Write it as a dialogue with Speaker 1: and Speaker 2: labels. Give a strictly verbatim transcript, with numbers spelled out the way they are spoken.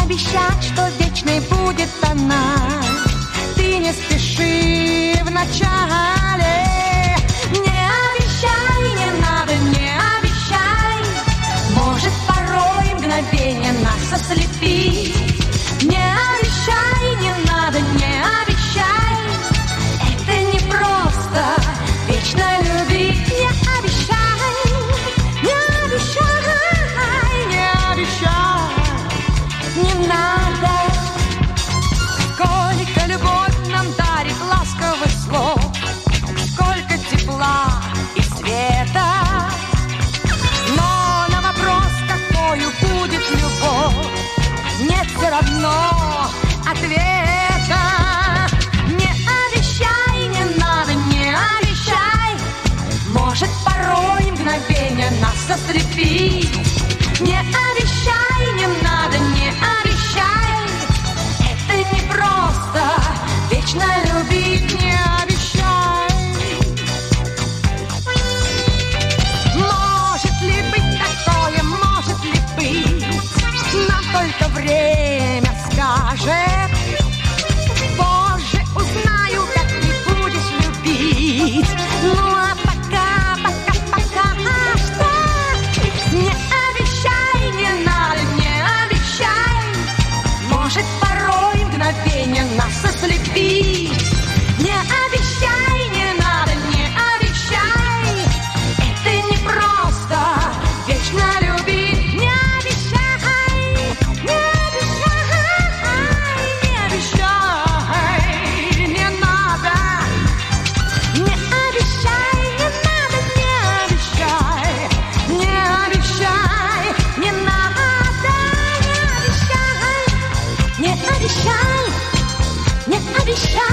Speaker 1: обещать, что вечной будет она. Ты не спеши вначале. Не обещай, не надо, не обещай. Может, порой мгновение нас ослепит. Не обещай, не надо, не обещай. Это не просто вечно любить. Не обещай, не обещай, не обещай. Не надо. Сколько любовь нам дарит ласковых слов, сколько тепла и света. Но на вопрос, какою будет любовь, нет все равно ответа. Не обещай, не надо, не обещай. Может, порой мгновение нас ослепит. Не обещай, не надо, не обещай. Это не просто вечно любить. Не обещай. Может ли быть такое, может ли быть? Нам только время скажет. Позже узнаю, как ты будешь любить. Ну а пока, пока, пока что? Не обещай, не надо, не обещай. Может, порой мгновение нас ослепит. Не обещай, не надо, не обещай. Это не просто вечно любить. Не обещай, не обещай, не обещай, не надо. Не обещай, не надо, не обещай. Не обещай, не надо, не обещай. Не обещай, не обещай.